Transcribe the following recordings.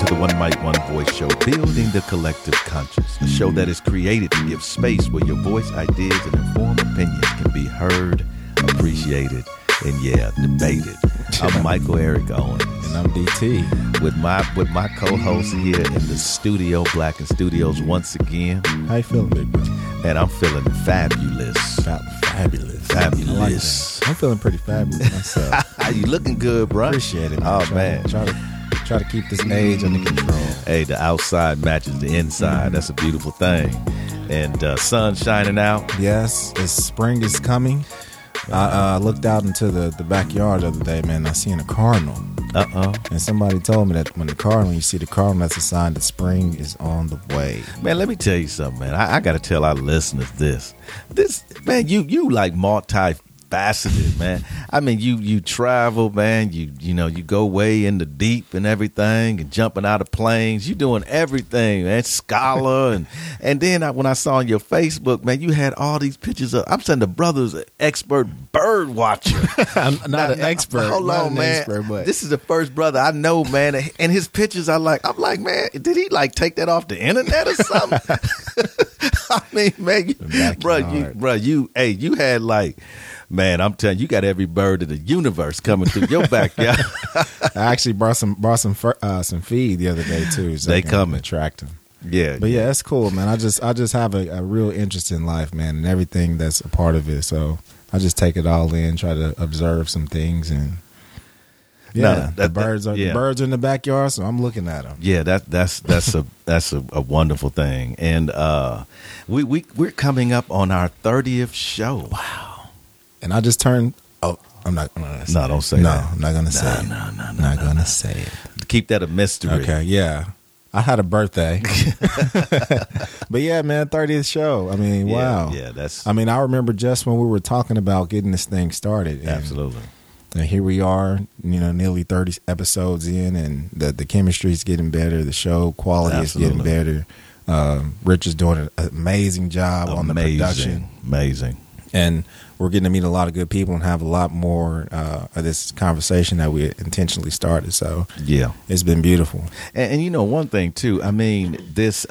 to the One Mic, One Voice show, building the collective conscious. A show that is created to give space where your voice, ideas, and informed opinions can be heard, appreciated, and debated. I'm Michael Eric Owens. And I'm DT. With my co-host here in the studio, Blacken Studios, once again. How you feeling, big bro? Man, I'm feeling fabulous. Fabulous. Fabulous. I'm feeling pretty fabulous myself. You looking good, bro? Appreciate it, man. Oh, man. Try to keep this age under control. Hey, the outside matches the inside. That's a beautiful thing. And sun shining out. Yes, spring is coming. I looked out into the backyard the other day, man. I seen a cardinal. And somebody told me that when you see the cardinal, that's a sign that spring is on the way. Man, let me tell you something, man. I got to tell our listeners this. Man, you like multifaceted, man. I mean, you travel, man. You know, you go way in the deep and everything, and jumping out of planes. You doing everything, man. Scholar, and then when I saw on your Facebook, man, you had all these pictures of. I'm saying the brother's expert bird watcher. I'm not an expert. Hold on, man. But this is the first brother I know, man. And his pictures, I'm like, man, did he like take that off the internet or something? I mean, man, you had like. Man, I'm telling you, you got every bird in the universe coming through your backyard. I actually brought some feed the other day too. So they come attract them. Yeah, but yeah, that's cool, man. I just have a real interest in life, man, and everything that's a part of it. So I just take it all in, try to observe some things, and the birds are in the backyard, so I'm looking at them. Yeah, that's a wonderful thing, and we're coming up on our 30th show. Wow. And I just turned. Oh, I'm not going to say. No, don't say no, that. I'm not going to say. No, not going to say it. Keep that a mystery. Okay, yeah. I had a birthday, but yeah, man, 30th show. I mean, wow. Yeah, that's. I mean, I remember just when we were talking about getting this thing started. Absolutely. And here we are, nearly 30 episodes in, and the chemistry is getting better. The show quality is getting better. Rich is doing an amazing job on the production. Amazing. And we're getting to meet a lot of good people and have a lot more of this conversation that we intentionally started. So yeah, it's been beautiful. And you know, one thing too, I mean, this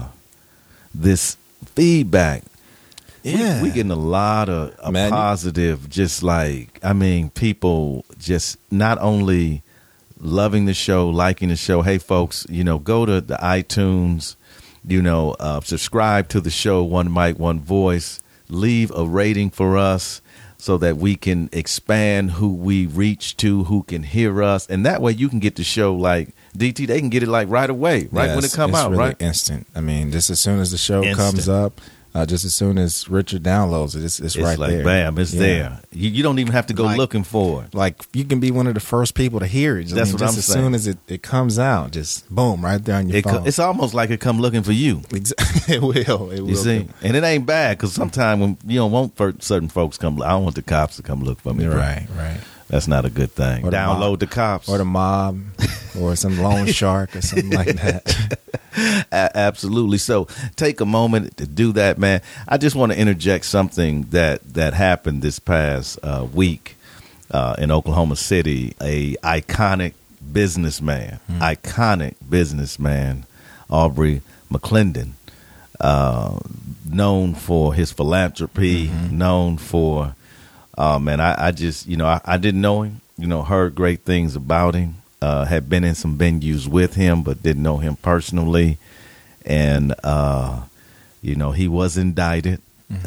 feedback, we getting a lot of positive, just like, I mean, people just not only loving the show, liking the show. Hey folks, go to the iTunes, subscribe to the show, One Mic, One Voice. Leave a rating for us so that we can expand who we reach to, who can hear us. And that way you can get the show like DT, they can get it like right away, right when it come out, really right? Instant. I mean, just as soon as the show comes up, just as soon as Richard downloads it, it's right like, there. Bam, it's there. You don't even have to go looking for it. Like, you can be one of the first people to hear it. That's what I'm saying. As soon as it comes out, just boom, right there on your phone. It's almost like it come looking for you. It will. You see? And it ain't bad, because sometimes when you don't want certain folks come, I don't want the cops to come look for me. Right. That's not a good thing. Download the cops. Or the mob, or some loan shark or something like that. Absolutely. So take a moment to do that, man. I just want to interject something that happened this past week in Oklahoma City. A iconic businessman, Aubrey McClendon, known for his philanthropy, known for, man, I just, I didn't know him, heard great things about him. Had been in some venues with him, but didn't know him personally. And, he was indicted,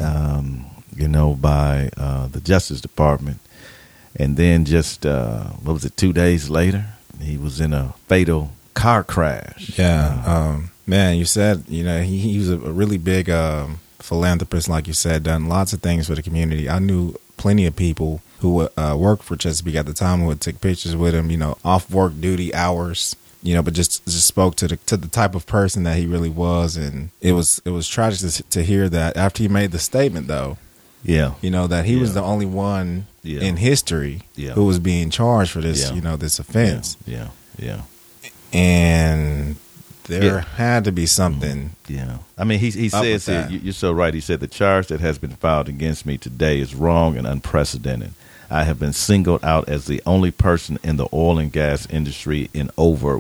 by the Justice Department. And then just, 2 days later, he was in a fatal car crash. Yeah. Man, you said, he was a really big philanthropist, like you said, done lots of things for the community. I knew plenty of people who worked for Chesapeake at the time, who would take pictures with him, off work duty hours, but just spoke to the type of person that he really was. And it was tragic to hear that after he made the statement, though. Yeah. That he was the only one in history who was being charged for this, this offense. Yeah. And there had to be something. Yeah. I mean, he says here, you're so right. He said, the charge that has been filed against me today is wrong and unprecedented. I have been singled out as the only person in the oil and gas industry in over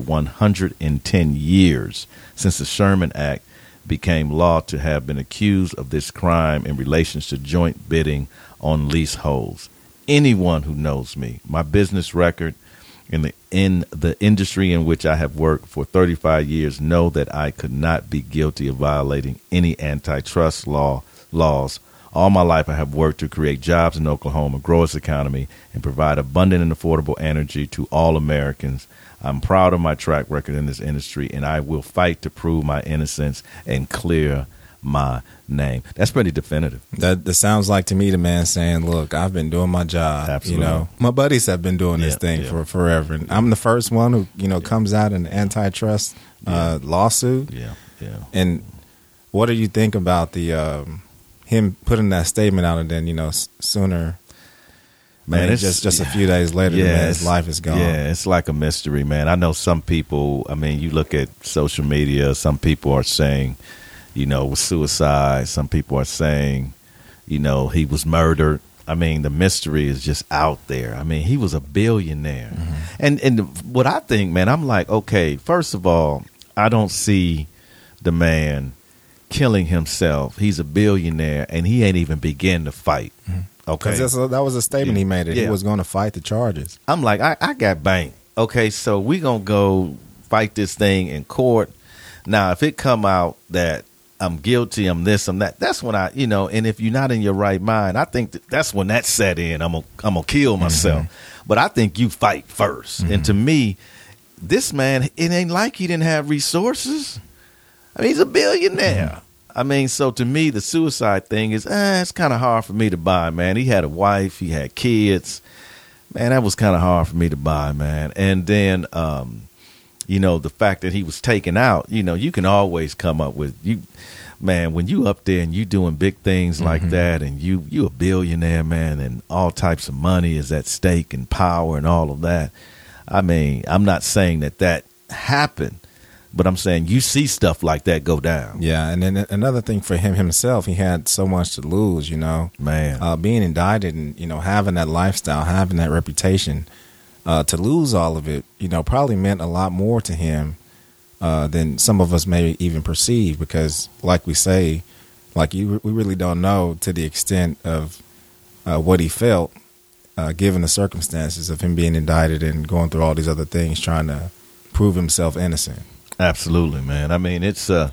110 years since the Sherman Act became law to have been accused of this crime in relation to joint bidding on leaseholds. Anyone who knows me, my business record in the industry in which I have worked for 35 years, know that I could not be guilty of violating any antitrust laws. All my life I have worked to create jobs in Oklahoma, grow its economy, and provide abundant and affordable energy to all Americans. I'm proud of my track record in this industry, and I will fight to prove my innocence and clear my name. That's pretty definitive. That sounds like to me the man saying, look, I've been doing my job. Absolutely. You know, my buddies have been doing this thing for forever. And I'm the first one who, you know, comes out in an antitrust lawsuit. Yeah. And what do you think about the him putting that statement out, and then, you know, sooner, man, just a few days later, his life is gone. Yeah, it's like a mystery, man. I know some people, I mean, you look at social media, some people are saying, you know, it was suicide. Some people are saying, you know, he was murdered. I mean, the mystery is just out there. I mean, he was a billionaire. Mm-hmm. And what I think, man, I'm like, okay, first of all, I don't see the man killing himself. He's a billionaire, and he ain't even begin to fight. Mm-hmm. Okay, because that was a statement he made, that he was going to fight the charges. I'm like, I got banked. Okay, so we going to go fight this thing in court. Now, if it come out that I'm guilty, I'm this, I'm that, that's when I, you know, and if you're not in your right mind, I think that's when that set in. I'm gonna kill myself. Mm-hmm. But I think you fight first. Mm-hmm. And to me, this man, it ain't like he didn't have resources. I mean, he's a billionaire. Mm-hmm. I mean, so to me, the suicide thing is, it's kind of hard for me to buy, man. He had a wife, he had kids. Man, that was kind of hard for me to buy, man. And then, you know, the fact that he was taken out, you know, you can always come up with, man, when you up there and you doing big things like that, and you a billionaire, man, and all types of money is at stake, and power and all of that. I mean, I'm not saying that happened, but I'm saying you see stuff like that go down. Yeah, and then another thing for himself, he had so much to lose, you know. Man. Being indicted and, you know, having that lifestyle, having that reputation, to lose all of it, you know, probably meant a lot more to him than some of us may even perceive, because like we say, like we really don't know to the extent of what he felt, given the circumstances of him being indicted and going through all these other things, trying to prove himself innocent. Absolutely, man. I mean, it's a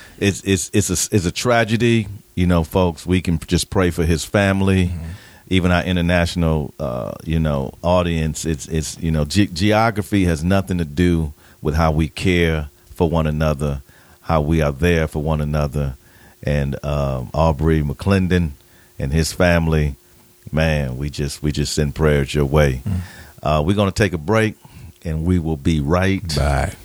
tragedy, you know, folks. We can just pray for his family. Mm-hmm. Even our international, you know, audience. It's you know, geography has nothing to do with how we care for one another, how we are there for one another. And Aubrey McClendon and his family, man, we just send prayers your way. We're going to take a break, and we will be right back.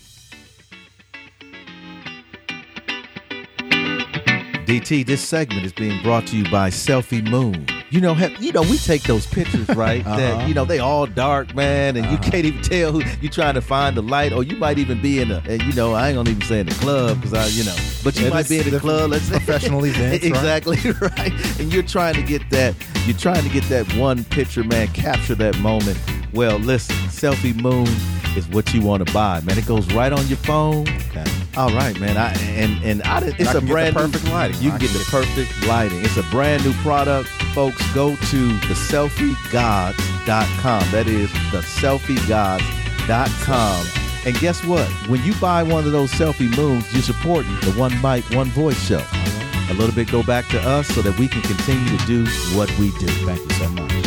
DT, this segment is being brought to you by Selfie Moon. You know, we take those pictures, right? That, you know, they all dark, man, and you can't even tell who you're trying to find the light, or you might even be in and you know, I ain't gonna even say in the club, because but you might be in the club. Let's say professional events, exactly right. And you're trying to get that one picture, man, capture that moment. Well, listen, Selfie Moon is what you want to buy, man. It goes right on your phone. Okay. All right, man. It's a brand new perfect lighting. You can get the perfect lighting. It's a brand new product, folks. Go to theselfiegods.com. That is theselfiegods.com. And guess what? When you buy one of those Selfie Moons, you're supporting the One Mic, One Voice show. A little bit go back to us so that we can continue to do what we do. Thank you so much.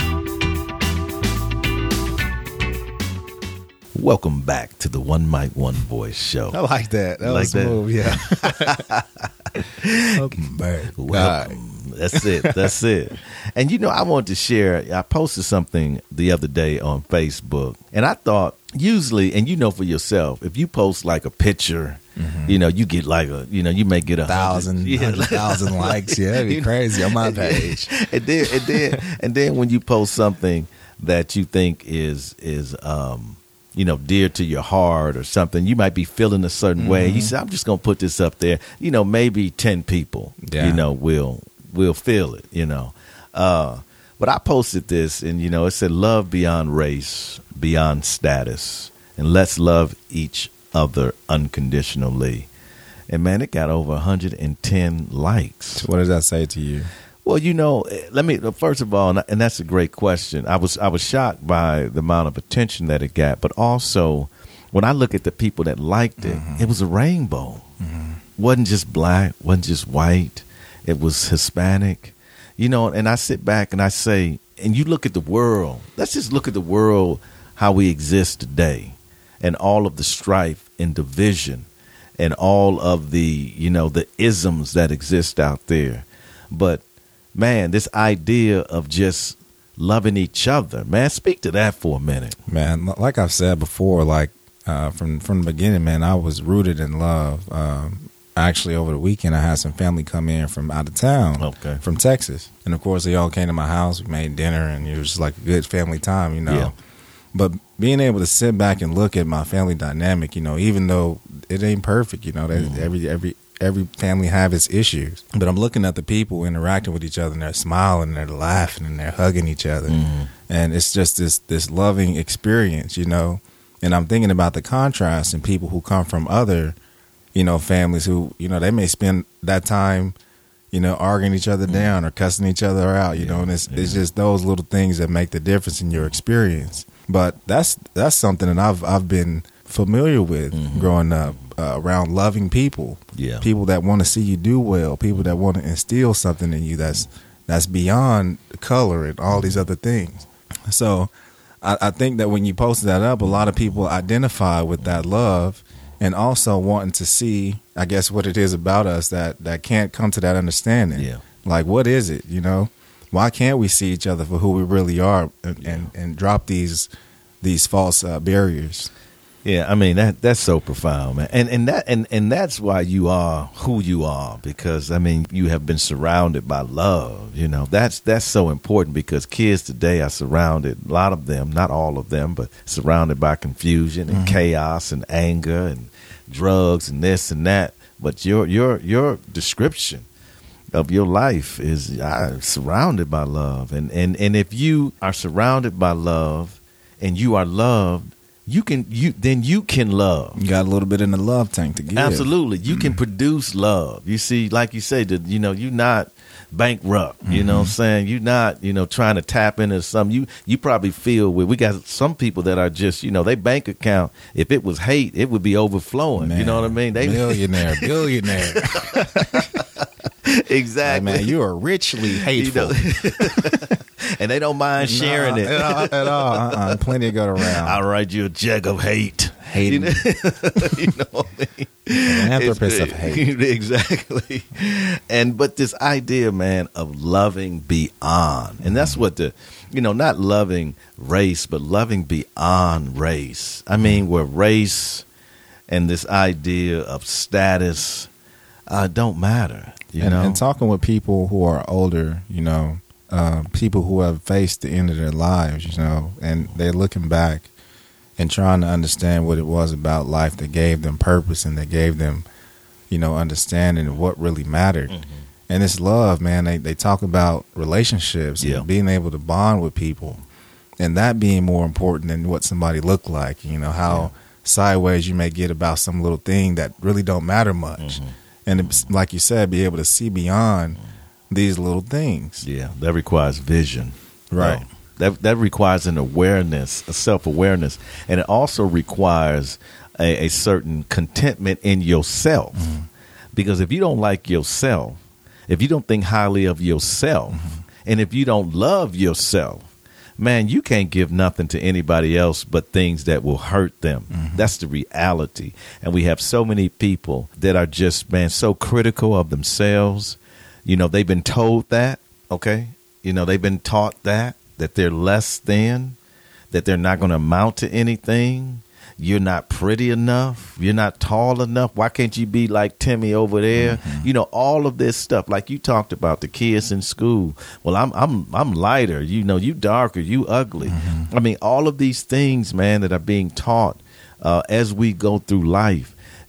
Welcome back to the One Mic, One Voice show. I like that. That was smooth, yeah. Welcome back. Welcome. That's it. And, you know, I wanted to share, I posted something the other day on Facebook, and I thought usually, and you know for yourself, if you post like a picture, you know, you get like you may get 1,000 likes. Yeah, that'd be crazy on my page. and then when you post something that you think is you know, dear to your heart or something, you might be feeling a certain way. You say, I'm just going to put this up there. You know, maybe 10 people, you know, will feel it, you know. But But I posted this, and it said, "Love beyond race, beyond status, and let's love each other unconditionally." And man, it got over 110 likes. What does that say to you? Well, let me first of all, and that's a great question. I was shocked by the amount of attention that it got, but also when I look at the people that liked it, it was a rainbow. Wasn't just black, wasn't just white. It was Hispanic, And I sit back and I say, and you look at the world. Let's just look at the world how we exist today, and all of the strife and division, and all of the the isms that exist out there. But man, this idea of just loving each other, man, speak to that for a minute. Man, like I've said before, like from the beginning, man, I was rooted in love. Actually, over the weekend, I had some family come in from out of town, from Texas. And, of course, they all came to my house. We made dinner, and it was just like a good family time, Yeah. But being able to sit back and look at my family dynamic, even though it ain't perfect, every family have its issues. But I'm looking at the people interacting with each other, and they're smiling, and they're laughing, and they're hugging each other. And it's just this loving experience, And I'm thinking about the contrast in people who come from other families who, they may spend that time, arguing each other down or cussing each other out, and it's just those little things that make the difference in your experience. But that's something that I've been familiar with growing up, around loving people, people that want to see you do well, people that want to instill something in you that's beyond color and all these other things. So I think that when you posted that up, a lot of people identify with that love. And also wanting to see, I guess, what it is about us that can't come to that understanding. Yeah. Like, what is it, Why can't we see each other for who we really are and drop these false barriers? Yeah, I mean, that's so profound, man. And that's why you are who you are, because, I mean, you have been surrounded by love, That's so important, because kids today are surrounded, a lot of them, not all of them, but surrounded by confusion and chaos and anger and drugs and this and that. But your description of your life is surrounded by love. And if you are surrounded by love and you are loved, you can love. You got a little bit in the love tank to give. Absolutely. You can produce love. You see, like you say, you're not bankrupt. You know what I'm saying? You're not, trying to tap into something. You probably feel we got some people that are just, their bank account, if it was hate, it would be overflowing. Man, you know what I mean? Billionaire. Exactly. Like, man, you are richly hateful. And they don't mind sharing it. At all. Plenty of go around. I'll write you a check of hate. Hate. You know what I mean? Philanthropist of hate. Exactly. But this idea, man, of loving beyond. And that's what not loving race, but loving beyond race. I mean, where race and this idea of status don't matter. And talking with people who are older, people who have faced the end of their lives, and they're looking back and trying to understand what it was about life that gave them purpose and that gave them, understanding of what really mattered. And it's love, man. They talk about relationships and being able to bond with people, and that being more important than what somebody looked like, how sideways you may get about some little thing that really don't matter much. And it's, like you said, be able to see beyond these little things. Yeah, that requires vision. Right. That requires an awareness, a self-awareness. And it also requires a certain contentment in yourself. Because if you don't like yourself, if you don't think highly of yourself, and if you don't love yourself, man, you can't give nothing to anybody else but things that will hurt them. That's the reality. And we have so many people that are just, man, so critical of themselves. They've been told that, okay? They've been taught that they're less than, that they're not going to amount to anything. You're not pretty enough. You're not tall enough. Why can't you be like Timmy over there? All of this stuff, like you talked about the kids in school. Well, I'm lighter. You darker. You ugly. I mean, all of these things, man, that are being taught as we go through life.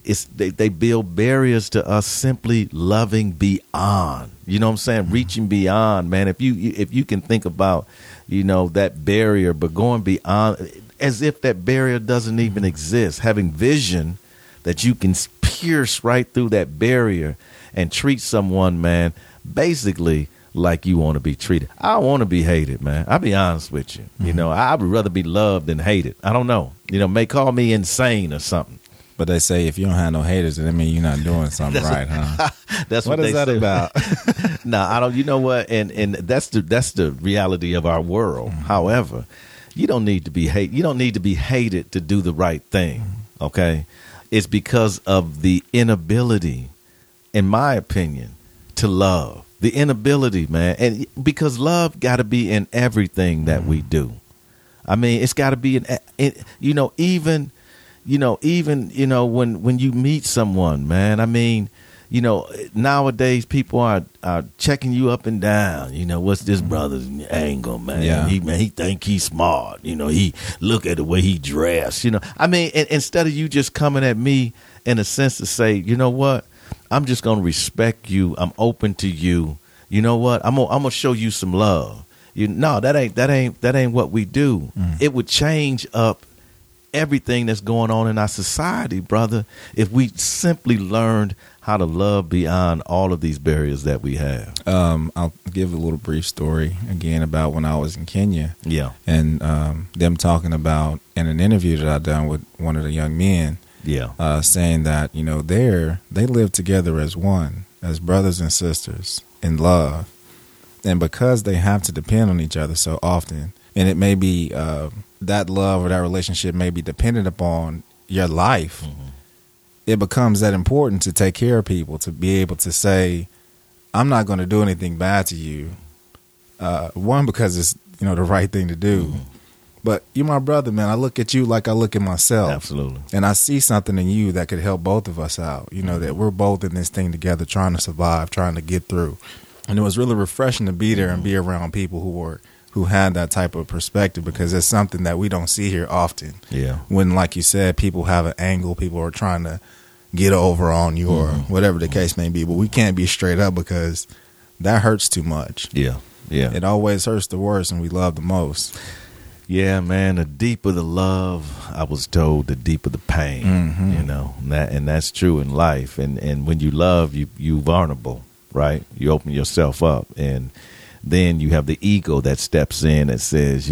they build barriers to us simply loving beyond. You know what I'm saying? Reaching beyond, man. If you can think about, that barrier, but going beyond, as if that barrier doesn't even exist, having vision that you can pierce right through that barrier and treat someone, man, basically like you want to be treated. I want to be hated, man. I'll be honest with you. I would rather be loved than hated. I don't know. May call me insane or something. But they say if you don't have no haters, then that means you're not doing something right, huh? That's what is that say. about? No, I don't. You know what? And that's the reality of our world. However, you don't need to be hated. You don't need to be hated to do the right thing. Okay, it's because of the inability, in my opinion, to love. The inability, man, and because love got to be in everything that we do. I mean, it's got to be even when you meet someone, man. I mean, nowadays people are checking you up and down. What's this brother's angle, man? Yeah. He think he's smart. He look at the way he dressed. I mean, instead of you just coming at me in a sense to say, you know what? I'm just going to respect you. I'm open to you. You know what? I'm gonna show you some love. That ain't what we do. It would change up everything that's going on in our society, brother, if we simply learned how to love beyond all of these barriers that we have. I'll give a little brief story again about when I was in Kenya. Yeah. And them talking about in an interview that I done with one of the young men. Yeah. Saying that, they live together as one, as brothers and sisters in love. And because they have to depend on each other so often, and it may be that love or that relationship may be dependent upon your life, it becomes that important to take care of people, to be able to say, I'm not going to do anything bad to you. One, because it's, the right thing to do. But you're my brother, man. I look at you like I look at myself. Absolutely. And I see something in you that could help both of us out. That we're both in this thing together, trying to survive, trying to get through. And it was really refreshing to be there and be around people who had that type of perspective, because it's something that we don't see here often. Yeah. When, like you said, people have an angle, people are trying to get over on you or whatever the case may be. But we can't be straight up, because that hurts too much. Yeah. Yeah. It always hurts the worst, and we love the most. Yeah, man, the deeper the love, I was told, the deeper the pain, and that's true in life. And when you love, you vulnerable, right? You open yourself up, and then you have the ego that steps in and says,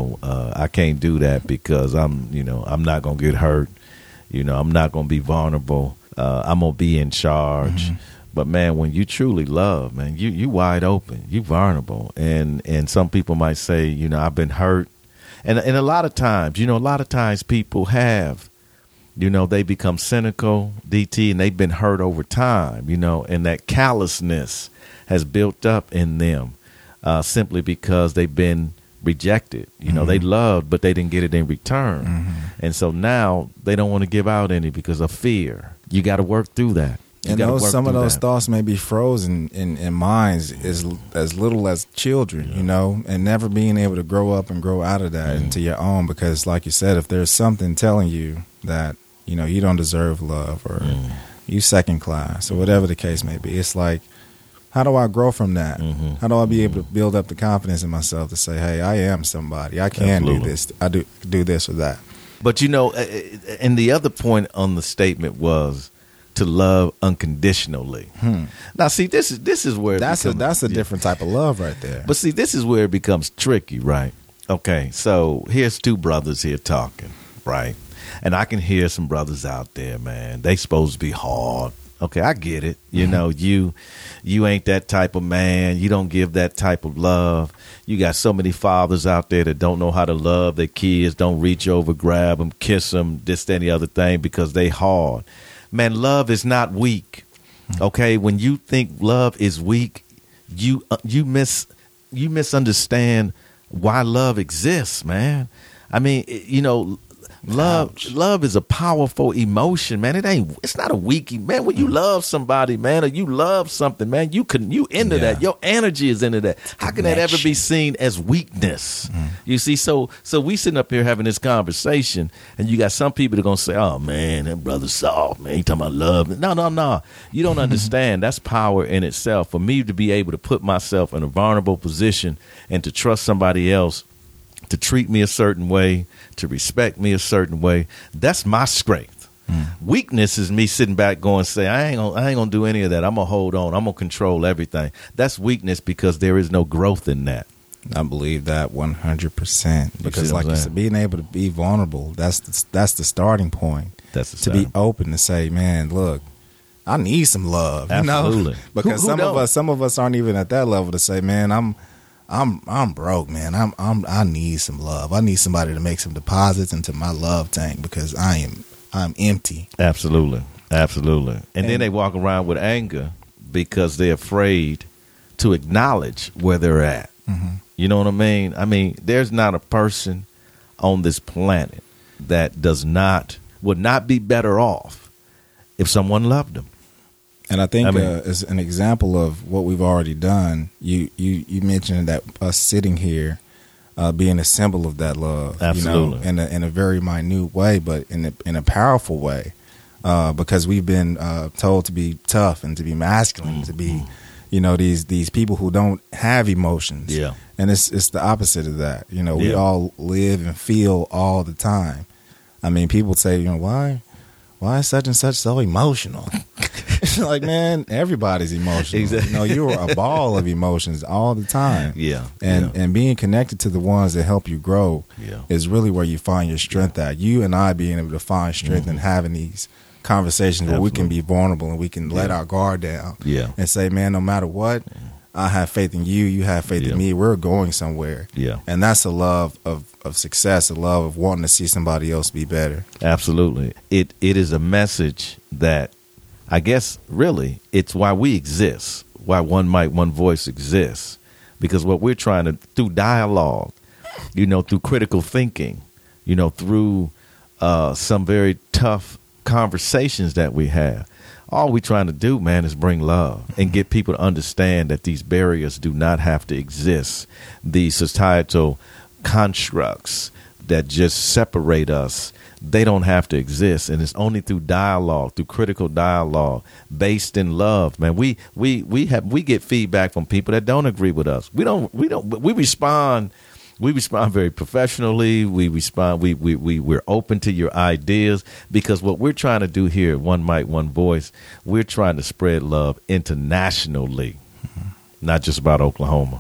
I can't do that because I'm not going to get hurt. I'm not going to be vulnerable. I'm going to be in charge. But man, when you truly love, man, you wide open, you vulnerable. And some people might say, I've been hurt. And a lot of times people have, they become cynical, DT, and they've been hurt over time, and that callousness has built up in them simply because they've been rejected. They loved, but they didn't get it in return. And so now they don't want to give out any because of fear. You got to work through that. And some of those thoughts may be frozen in minds as little as children, and never being able to grow up and grow out of that into your own. Because like you said, if there's something telling you that, you don't deserve love or you second class or whatever the case may be, it's like, how do I grow from that? How do I be able to build up the confidence in myself to say, hey, I am somebody. I can do this. I do this or that. But, and the other point on the statement was, to love unconditionally. Now, see, this is where that's a different type of love right there. But see, this is where it becomes tricky, right? Okay, so here's two brothers here talking, right? And I can hear some brothers out there, man. They supposed to be hard. Okay, I get it. You ain't that type of man. You don't give that type of love. You got so many fathers out there that don't know how to love their kids, don't reach over, grab them, kiss them, this, that, and the other thing because they hard. Man, love is not weak. Okay, when you think love is weak, you misunderstand why love exists, man. I mean, Love is a powerful emotion, man. It's not a weak, man. When you love somebody, man, or you love something, man, you into that. Your energy is into that. How can that ever be seen as weakness? You see, so we sitting up here having this conversation, and you got some people that are gonna say, "Oh man, that brother's soft, man. He talking about love." No. You don't understand. That's power in itself. For me to be able to put myself in a vulnerable position and to trust somebody else to treat me a certain way, to respect me a certain way, that's my strength. Weakness is me sitting back going, say, I ain't gonna do any of that. I'm gonna hold on. I'm gonna control everything. That's weakness because there is no growth in that. I believe that 100%. Because like you said, being able to be vulnerable, that's the starting point. That's the starting. Be open to say, man, look, I need some love. Absolutely. You know? Because some of us aren't even at that level to say, man, I'm broke, man. I need some love. I need somebody to make some deposits into my love tank because I'm empty. Absolutely. And then they walk around with anger because they're afraid to acknowledge where they're at. You know what I mean? I mean, there's not a person on this planet that would not be better off if someone loved them. And I think as an example of what we've already done, you mentioned that us sitting here being a symbol of that love. Absolutely. You know, in a very minute way, but in a powerful way, because we've been told to be tough and to be masculine, to be, you know, these people who don't have emotions. Yeah. And it's the opposite of that. You know, we all live and feel all the time. I mean, people say, you know, why is such and such so emotional? Like, man, everybody's emotional. Exactly. You know, you're a ball of emotions all the time. Yeah. And being connected to the ones that help you grow is really where you find your strength at. You and I being able to find strength in having these conversations where we can be vulnerable and we can let our guard down and say, man, no matter what, I have faith in you. You have faith in me. We're going somewhere. Yeah. And that's a love of success, a love of wanting to see somebody else be better. Absolutely. It is a message that I guess really it's why we exist, why One Mic, One Voice exists. Because what we're trying to, through dialogue, you know, through critical thinking, you know, through some very tough conversations that we have, all we're trying to do, man, is bring love and get people to understand that these barriers do not have to exist. These societal constructs that just separate us, they don't have to exist. And it's only through dialogue, through critical dialogue, based in love, man. We get feedback from people that don't agree with us. We respond very professionally. We're open to your ideas because what we're trying to do here at One Mic, One Voice, we're trying to spread love internationally, not just about Oklahoma.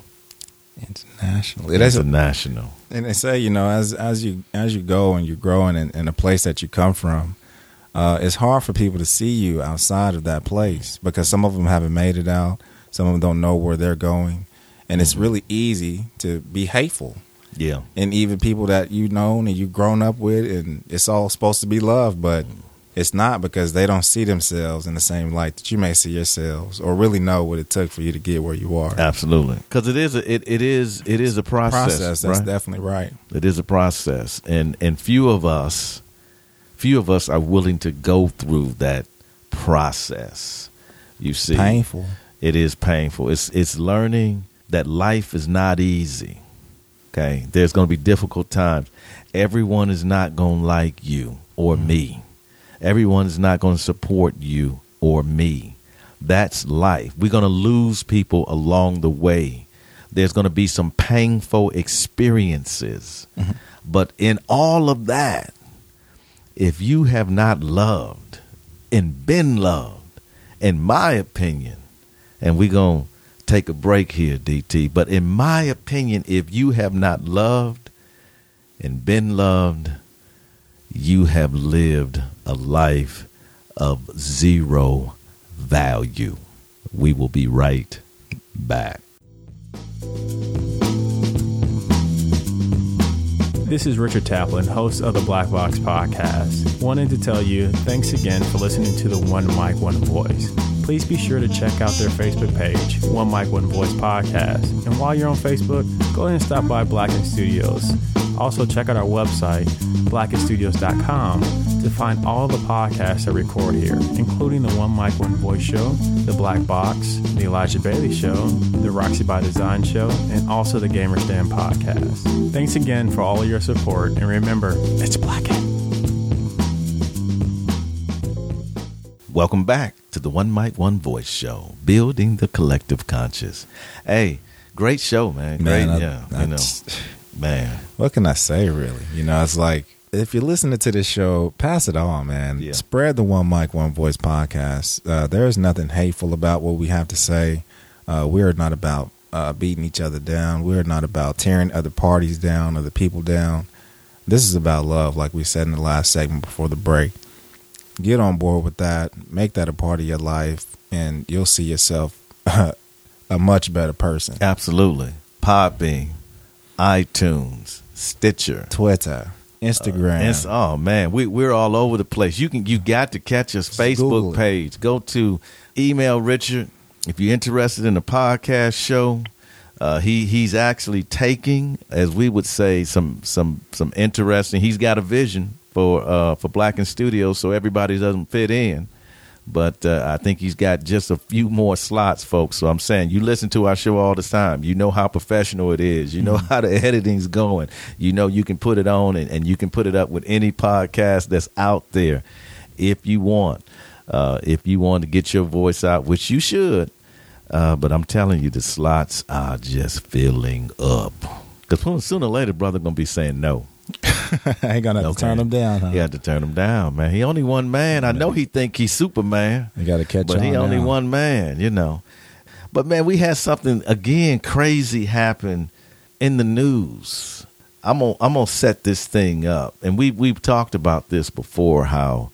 International. And they say, you know, as you go and you're growing in a place that you come from, it's hard for people to see you outside of that place because some of them haven't made it out. Some of them don't know where they're going. And it's really easy to be hateful. Yeah. And even people that you've known and you've grown up with, and it's all supposed to be love, but it's not because they don't see themselves in the same light that you may see yourselves or really know what it took for you to get where you are. Absolutely. Because it is a process. That's right? definitely right. It is a process. And few of us are willing to go through that process. You see. Painful. It is painful. It's learning that life is not easy. Okay, there's going to be difficult times. Everyone is not going to like you or me. Everyone is not going to support you or me. That's life. We're going to lose people along the way. There's going to be some painful experiences. But in all of that, if you have not loved and been loved, in my opinion, and we're going to take a break here, DT. But in my opinion, if you have not loved and been loved, you have lived a life of zero value. We will be right back. This is Richard Taplin, host of the Black Box Podcast. Wanted to tell you thanks again for listening to the One Mic, One Voice. Please be sure to check out their Facebook page, One Mic, One Voice Podcast. And while you're on Facebook, go ahead and stop by Blacken Studios. Also, check out our website, blacketstudios.com, to find all the podcasts I record here, including the One Mic, One Voice show, the Black Box, the Elijah Bailey show, the Roxy by Design show, and also the Gamer Stand podcast. Thanks again for all of your support, and remember, it's Blackett. Welcome back to the One Mic, One Voice show, building the collective conscious. Hey, great show, man. Great, man. What can I say, really? It's like, if you're listening to this show, pass it on, man. Yeah. Spread the One Mic, One Voice podcast. There is nothing hateful about what we have to say. We are not about beating each other down. We are not about tearing other parties down, other people down. This is about love, like we said in the last segment before the break. Get on board with that. Make that a part of your life, and you'll see yourself a much better person. Absolutely. Podbean, iTunes, Stitcher, Twitter, Instagram. Oh man, we're all over the place. You got to catch us. Facebook page. Go to email Richard if you're interested in a podcast show. He's actually taking, as we would say, some interesting. He's got a vision for Blackett Studios, so everybody doesn't fit in. But I think he's got just a few more slots, folks. So I'm saying, you listen to our show all the time. You know how professional it is. You know how the editing's going. You know you can put it on and you can put it up with any podcast that's out there if you want. If you want to get your voice out, which you should. But I'm telling you, the slots are just filling up. Because sooner or later, brother going to be saying no. I ain't gonna have to turn him down, huh? He had to turn him down, man. He only one man. I know he think he's Superman. You got to catch on. But he only one man, But man, we had something again crazy happen in the news. I'm gonna set this thing up, and we've talked about this before. How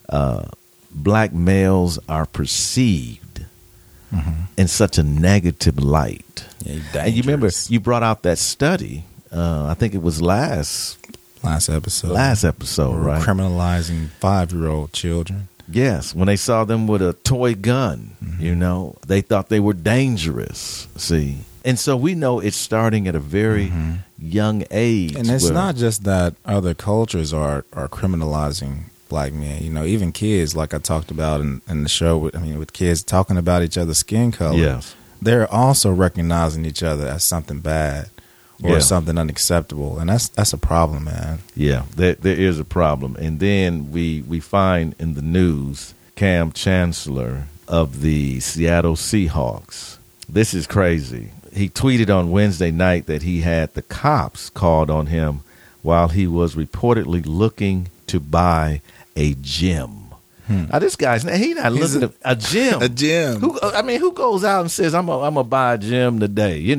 black males are perceived in such a negative light. Yeah, and you remember you brought out that study. I think it was last episode, right? Criminalizing 5-year-old children. Yes, when they saw them with a toy gun, they thought they were dangerous. See, and so we know it's starting at a very young age. And it's not just that other cultures are criminalizing black men. Even kids, like I talked about in the show. With kids talking about each other's skin color. Yes, they're also recognizing each other as something bad. Or something unacceptable, and that's a problem, man. Yeah, there is a problem. And then we find in the news Cam Chancellor of the Seattle Seahawks. This is crazy. He tweeted on Wednesday night that he had the cops called on him while he was reportedly looking to buy a gym. Now this guy's not looking at a gym. A gym. Who goes out and says I'm gonna buy a gym today? You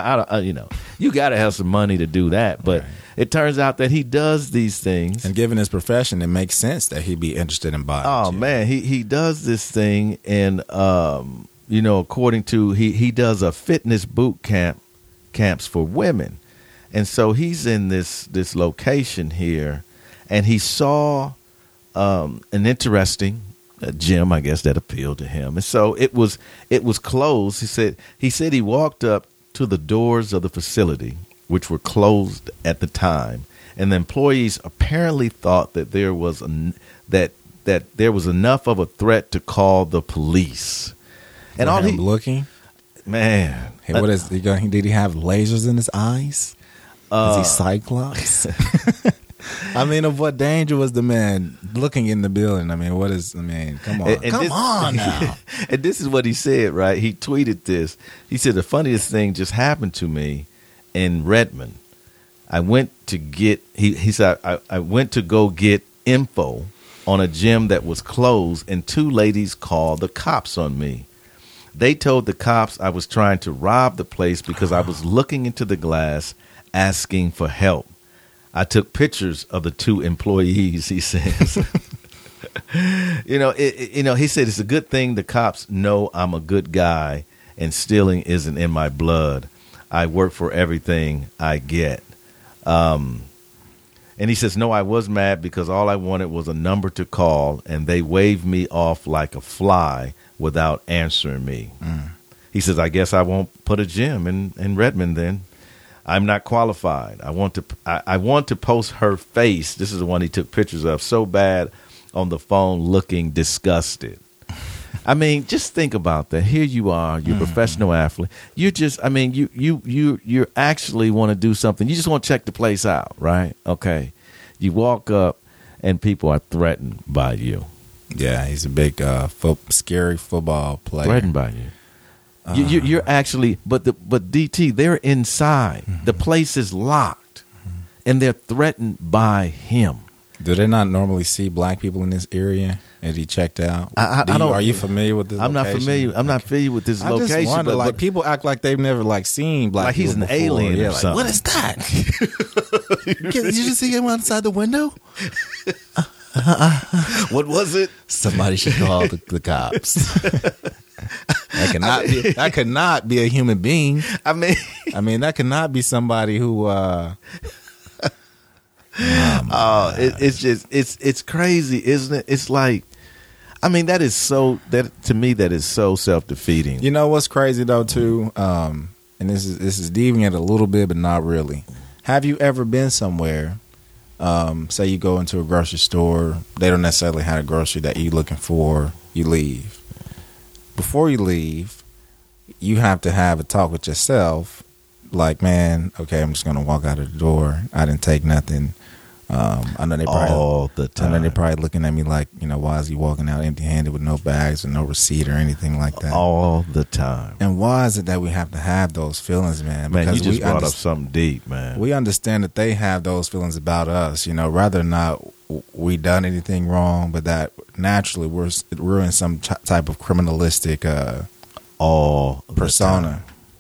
got to have some money to do that. But it turns out that he does these things. And given his profession, it makes sense that he'd be interested in buying. Oh man, he does this thing, and according to he does a fitness boot camps for women, and so he's in this location here, and he saw an interesting gym, I guess, that appealed to him. And so it was closed. He said he walked up to the doors of the facility, which were closed at the time, and the employees apparently thought that there was there was enough of a threat to call the police. And all looking, man. Hey, what is he going? Did he have lasers in his eyes? Is he Cyclops? Of what danger was the man looking in the building? Come on. Come on now. And this is what he said, right? He tweeted this. He said, the funniest thing just happened to me in Redmond. I went to get, he said, I went to go get info on a gym that was closed, and 2 ladies called the cops on me. They told the cops I was trying to rob the place because I was looking into the glass asking for help. I took pictures of the 2 employees, he says. He said it's a good thing the cops know I'm a good guy and stealing isn't in my blood. I work for everything I get. And he says, no, I was mad because all I wanted was a number to call, and they waved me off like a fly without answering me. He says, I guess I won't put a gym in Redmond then. I'm not qualified. I want to post her face. This is the one he took pictures of so bad on the phone, looking disgusted. I mean, just think about that. Here you are, you're a professional athlete. You just, I mean, you actually want to do something. You just want to check the place out, right? Okay. You walk up and people are threatened by you. Yeah, he's a big, scary football player. Threatened by you. You're actually, but DT, they're inside. The place is locked, and they're threatened by him. Do they not normally see black people in this area? Is he checked out? Are you familiar with this? I'm location? not familiar. I'm not familiar with this location. I just wonder, but people act like they've never seen black. Like people he's an before. alien or something. What is that? Did you just see him outside the window? What was it? Somebody should call the cops. That could not be a human being. I mean, that could not be somebody who. It's crazy, isn't it? It's like, I mean, that to me that is so self-defeating. You know what's crazy though too, and this is deviant a little bit, but not really. Have you ever been somewhere? Say you go into a grocery store, they don't necessarily have a grocery that you're looking for. You leave. Before you leave, you have to have a talk with yourself. Like, man, okay, I'm just gonna walk out of the door. I didn't take nothing. I know they probably all the time. I know they're probably looking at me like, why is he walking out empty-handed with no bags or no receipt or anything like that? All the time. And why is it that we have to have those feelings, man? Man, because you just brought up something deep, man. We understand that they have those feelings about us, rather not we done anything wrong, but that naturally we're in some type of criminalistic persona.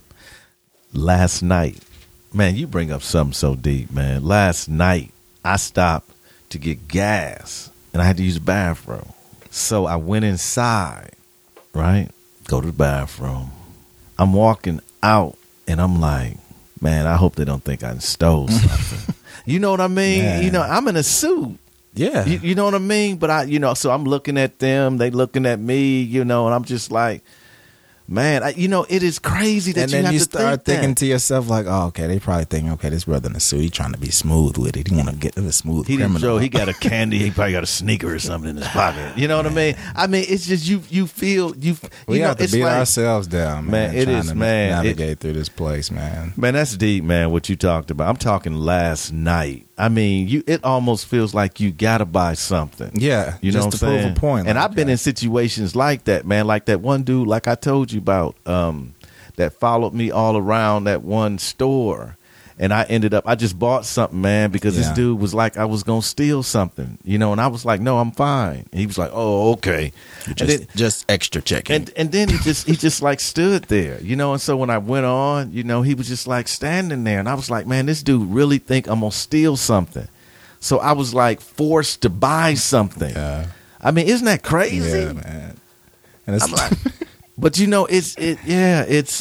Last night, man, you bring up something so deep, man. Last night, I stopped to get gas, and I had to use the bathroom. So I went inside, right? Go to the bathroom. I'm walking out, and I'm like, man, I hope they don't think I stole something. You know what I mean? Yeah. I'm in a suit. Yeah. You know what I mean? But so I'm looking at them, they looking at me, and I'm just like, man, it is crazy that you have to start thinking that. to yourself like, oh, okay, they probably thinking, okay, this brother in the suit, he trying to be smooth with it. He want to get a smooth criminal. He got a candy. He probably got a sneaker or something in his pocket. You know what I mean? I mean, it's just you feel. We have to beat ourselves down, man. Man, it is, man. Navigate through this place, man. Man, that's deep, man. What you talked about. I'm talking last night. I mean, it almost feels like you gotta buy something. Yeah, you know just to prove a point. And I've been in situations like that, man. Like that one dude, like I told you about, that followed me all around that one store, and I just bought something, man, because this dude was like I was gonna steal something, and I was like, no, I'm fine. And he was like, oh, okay, just extra checking. And then he just like stood there, and so when I went on, he was just like standing there, and I was like, man, this dude really think I'm gonna steal something. So I was like forced to buy something. Yeah. I mean, isn't that crazy? Yeah, man. And it's like, but it's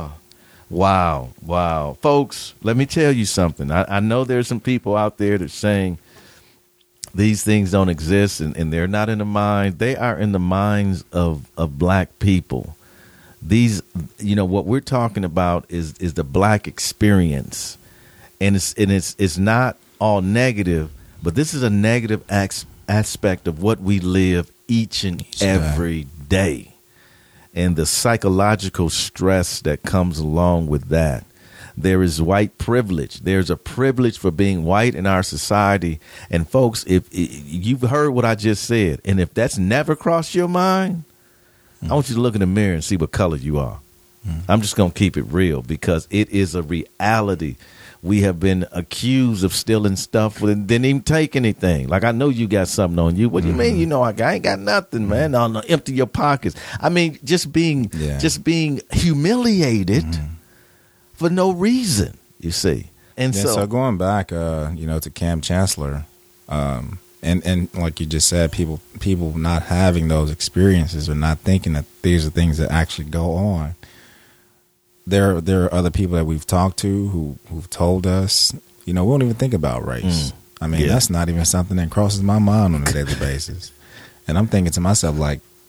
wow. Folks, let me tell you something. I know there's some people out there that's saying these things don't exist and they're not in the mind. They are in the minds of black people. These, what we're talking about is the black experience. And it's not all negative, but this is a negative aspect of what we live each and every day. And the psychological stress that comes along with that. There is white privilege. There's a privilege for being white in our society. And folks, if you've heard what I just said, and if that's never crossed your mind, I want you to look in the mirror and see what color you are. I'm just going to keep it real because it is a reality. We have been accused of stealing stuff and didn't even take anything. Like, I know you got something on you. What do you mean? I ain't got nothing, man. No, empty your pockets. I mean, just being humiliated for no reason, you see. And so going back, to Cam Chancellor, and like you just said, people not having those experiences or not thinking that these are things that actually go on. There are other people that we've talked to who've told us, we don't even think about race. I mean, that's not even something that crosses my mind on a daily basis. And I'm thinking to myself, like,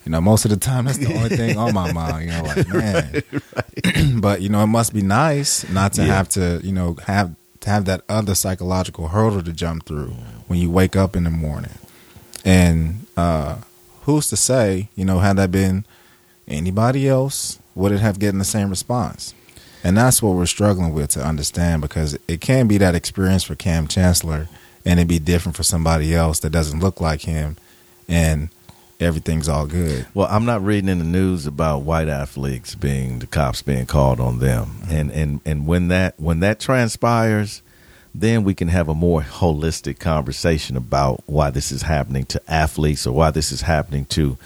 most of the time that's the only thing on my mind. Like, man. Right. But it must be nice not to have to, have that other psychological hurdle to jump through when you wake up in the morning. And who's to say, had that been anybody else, would it have gotten the same response? And that's what we're struggling with to understand, because it can be that experience for Kam Chancellor and it'd be different for somebody else that doesn't look like him, and everything's all good. Well, I'm not reading in the news about white athletes the cops being called on them. Mm-hmm. And when that transpires, then we can have a more holistic conversation about why this is happening to athletes, or why this is happening to,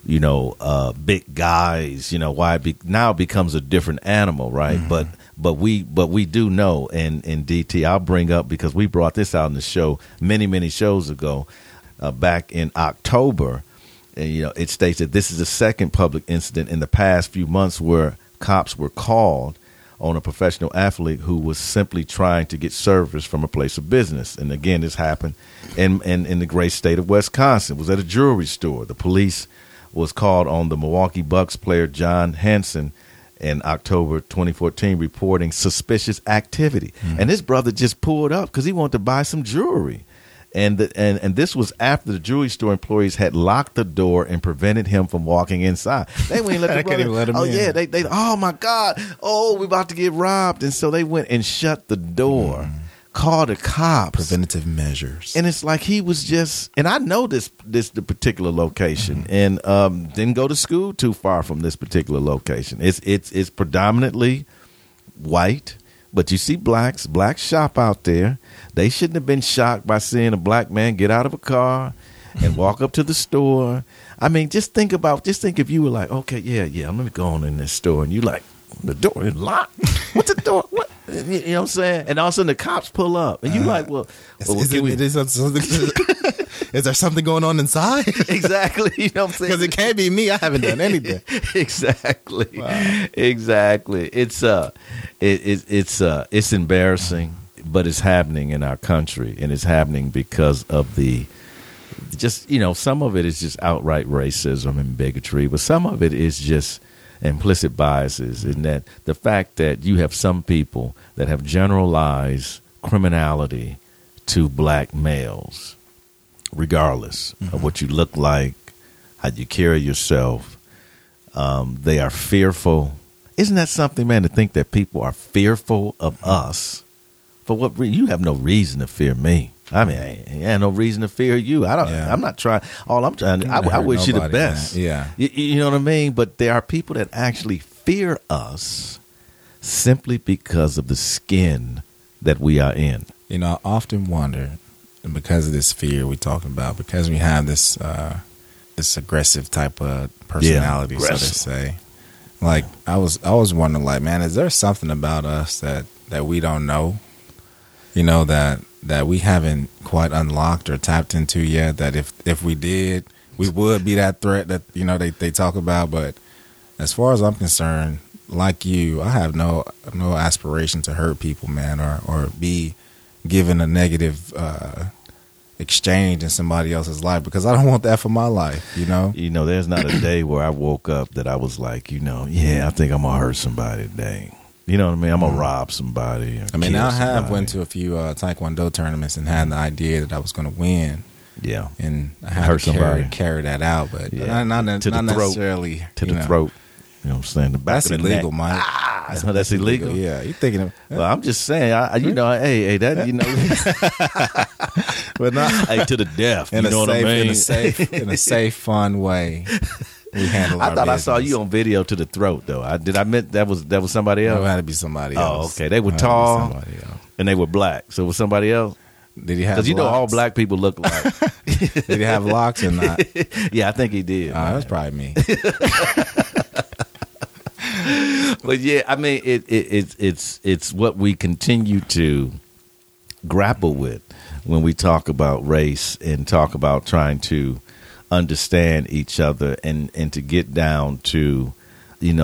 big guys, why now it becomes a different animal, right? Mm-hmm. But we do know, and DT, I'll bring up, because we brought this out in the show many shows ago, back in October. And, it states that this is the second public incident in the past few months where cops were called on a professional athlete who was simply trying to get service from a place of business. And again, this happened in the great state of Wisconsin. It was at a jewelry store. The police was called on the Milwaukee Bucks player John Henson in October 2014, reporting suspicious activity. Mm-hmm. And this brother just pulled up because he wanted to buy some jewelry. And this was after the jewelry store employees had locked the door and prevented him from walking inside. They wouldn't let the brother. Let him in. Yeah, they. Oh my God! Oh, we're about to get robbed, and so they went and shut the door, called the cops. Preventative measures. And it's like he was just. And I know the particular location, and didn't go to school too far from this particular location. It's predominantly white. But you see blacks shop out there. They shouldn't have been shocked by seeing a black man get out of a car and walk up to the store. I mean, just think if you were like, okay, yeah, let me go on in this store. And you like, the door is locked. What's the door? What? You know what I'm saying? And all of a sudden the cops pull up. And you like, is there something going on inside? Exactly. You know what I'm saying? Because it can't be me. I haven't done anything. Exactly. Wow. Exactly. It's embarrassing, but it's happening in our country, and it's happening because of some of it is just outright racism and bigotry, but some of it is just implicit biases, in that the fact that you have some people that have generalized criminality to black males, regardless of what you look like, how you carry yourself. They are fearful. Isn't that something, man, to think that people are fearful of us? For what reason? You have no reason to fear me. I mean, I have no reason to fear you. I'm not trying. All I'm trying to, I wish you the best. Man. Yeah. You know what I mean? But there are people that actually fear us simply because of the skin that we are in. I often wonder, because of this fear we're talking about, because we have this aggressive type of personality, so to say. Like, I was wondering, like, man, is there something about us that we don't know? That we haven't quite unlocked or tapped into yet, that if we did, we would be that threat that, they talk about. But as far as I'm concerned, like you, I have no aspiration to hurt people, man, or be given a negative exchange in somebody else's life, because I don't want that for my life, There's not a day where I woke up that I was like, I think I'm going to hurt somebody today. You know what I mean? I'm going to rob somebody. I have went to a few Taekwondo tournaments and had the idea that I was going to win. Yeah. And I had to carry that out, but not necessarily. To the throat. You know what I'm saying? The back that's of the illegal, neck. Mike. That's illegal? Yeah. You're thinking of... Well, I'm just saying, But not... Hey, to the death, you know what I mean? In a safe, fun way. We handle I thought business. I saw you on video to the throat, though. I meant that was somebody else? No, it had to be somebody else. Oh, okay. They were tall, and they were black. So it was somebody else? Did he have locks? Because all black people look like. Did he have locks or not? Yeah, I think he did. That was probably me. But yeah, I mean, it's what we continue to grapple with when we talk about race and talk about trying to understand each other and to get down to,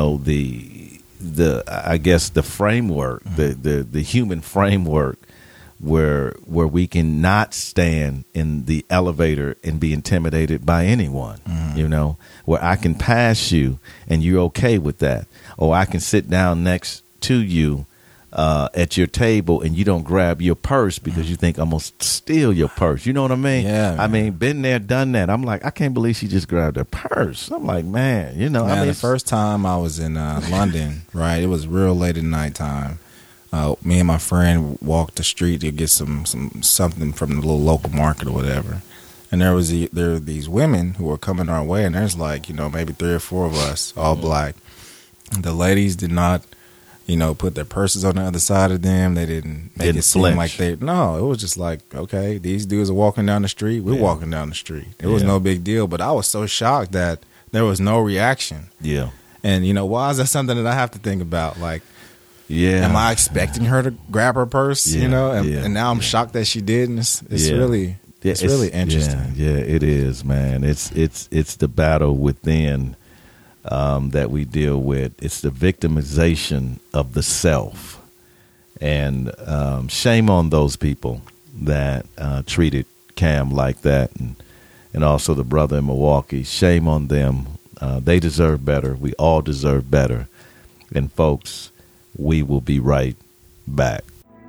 the I guess the framework, the human framework where we can not stand in the elevator and be intimidated by anyone, you know, where I can pass you and you're okay with that. Or I can sit down next to you at your table and you don't grab your purse because you think I'm going to steal your purse. You know what I mean? Yeah. I mean, been there, done that. I'm like, I can't believe she just grabbed her purse. I'm like, man, you know. Man, I mean, the first time I was in London, right, it was real late at nighttime. Me and my friend walked the street to get something from the little local market or whatever. And there were these women who were coming our way, and there's like, you know, maybe 3 or 4 of us, all black. The ladies did not, you know, put their purses on the other side of them. They didn't make it seem like no, it was just like, okay, these dudes are walking down the street. We're walking down the street. It was no big deal. But I was so shocked that there was no reaction. Yeah. And, you know, why is that something that I have to think about? Like, yeah, am I expecting her to grab her purse? Yeah. You know, and now I'm shocked that she didn't. It's really interesting. Yeah, it is, man. It's the battle within that we deal with. It's the victimization of the self, and shame on those people that treated Cam like that, and also the brother in Milwaukee. Shame on them. They deserve better. We all deserve better. And folks, we will be right back.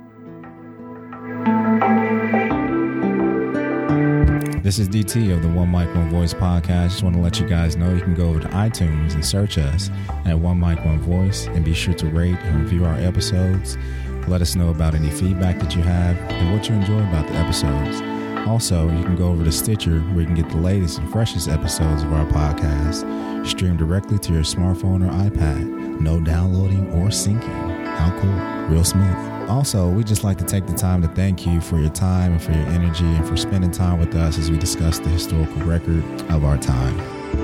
This is DT of the One Mic, One Voice podcast. Just want to let you guys know you can go over to iTunes and search us at One Mic, One Voice, and be sure to rate and review our episodes. Let us know about any feedback that you have and what you enjoy about the episodes. Also, you can go over to Stitcher where you can get the latest and freshest episodes of our podcast streamed directly to your smartphone or iPad. No downloading or syncing. How cool. Real smooth. Also, we just like to take the time to thank you for your time and for your energy and for spending time with us as we discuss the historical record of our time.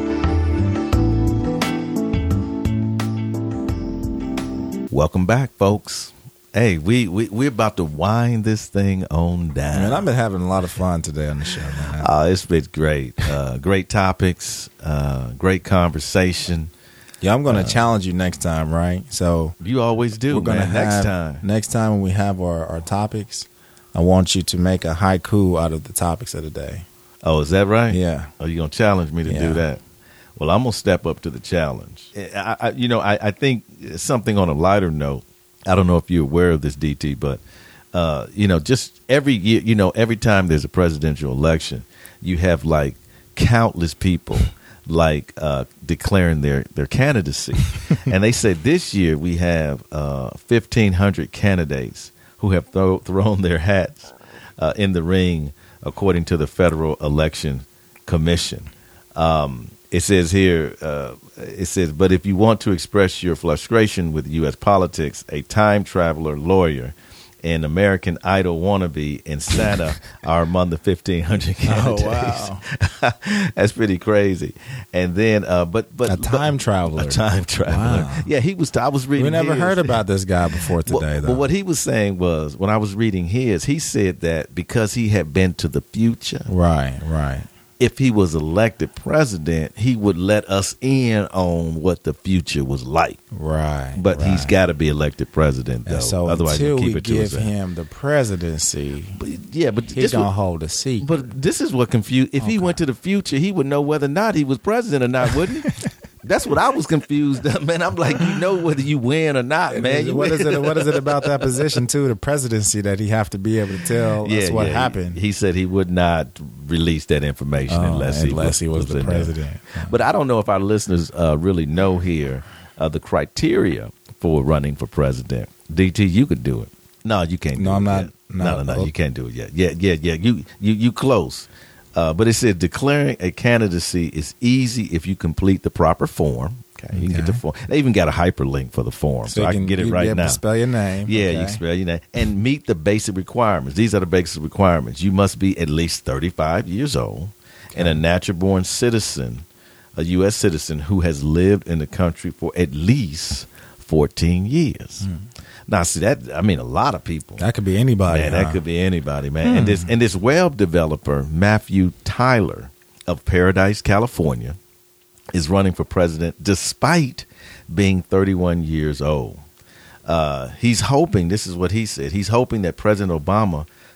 Welcome back, folks. Hey, we're about to wind this thing on down. Man, I've been having a lot of fun today on the show, man. It's been great. Great topics, great conversation. Yeah, I'm going to challenge you next time, right? So you always do, man. Next time when we have our topics, I want you to make a haiku out of the topics of the day. Oh, is that right? Yeah. Oh, you're going to challenge me to do that? Well, I'm going to step up to the challenge. I think something on a lighter note. I don't know if you're aware of this, DT, but, just every year, every time there's a presidential election, you have like countless people like declaring their candidacy. And they said this year we have 1,500 candidates who have thrown their hats in the ring, according to the Federal Election Commission. It says here, but if you want to express your frustration with U.S. politics, a time traveler, lawyer, and American Idol wannabe and Santa are among the 1,500 candidates. Oh, wow. That's pretty crazy. And then, but a time traveler. A time traveler. Wow. Yeah, I was reading. We never heard about this guy before today, though. But what he was saying was, when I was reading he said that because he had been to the future. Right. If he was elected president, he would let us in on what the future was like. Right. But he's got to be elected president, though. And so otherwise, until keep we it to give him the presidency, but he's going to hold a seat. But this is what confused. If he went to the future, he would know whether or not he was president or not, wouldn't he? That's what I was confused, man. I'm like, whether you win or not, man. What is it about that position too, the presidency, that he have to be able to tell us what happened? He said he would not release that information unless he was the president. But I don't know if our listeners really know here the criteria for running for president. DT, you could do it. No, you can't. No, I'm not. No, you can't do it yet. Yeah. You close. But it said declaring a candidacy is easy if you complete the proper form. Okay, you can get the form. They even got a hyperlink for the form, so I can get it right now. Spell your name. Yeah, you can spell your name and meet the basic requirements. These are the basic requirements. You must be at least 35 years old and a natural-born citizen, a U.S. citizen who has lived in the country for at least 14 years. Now, see that? I mean, a lot of people. That could be anybody. Man, that could be anybody, man. And this web developer, Matthew Tyler of Paradise, California, is running for president despite being 31 years old. He's hoping. This is what he said. He's hoping that President Obama